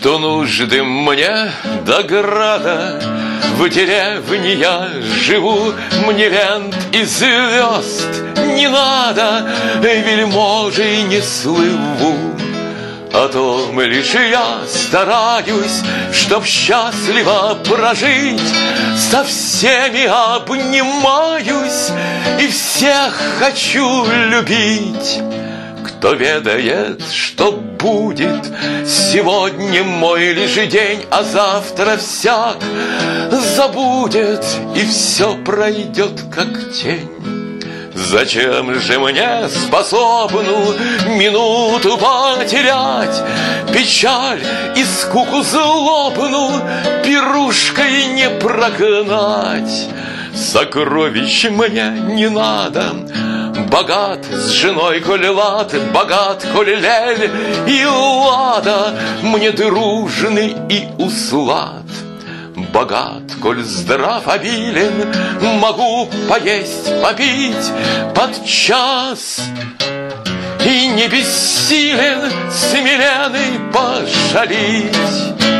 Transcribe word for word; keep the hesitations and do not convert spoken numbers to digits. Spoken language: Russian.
Что нужды мне до града, в деревне я живу, мне лент и звезд не надо, вельможей не слыву. О том лишь я стараюсь, чтоб счастливо прожить, со всеми обнимаюсь и всех хочу любить. Кто ведает, что будет, сегодня мой лишь день, а завтра всяк забудет, и все пройдет как тень. Зачем же мне способну минуту потерять, печаль и скуку злобну пирушкой не прогнать? Сокровищ мне не надо, богат с женой, коли лад, богат, коли лель и лада, мне дружный и услад. Богат, коль здрав, обилен, могу поесть, попить подчас, и не бессилен смиренный пожалить.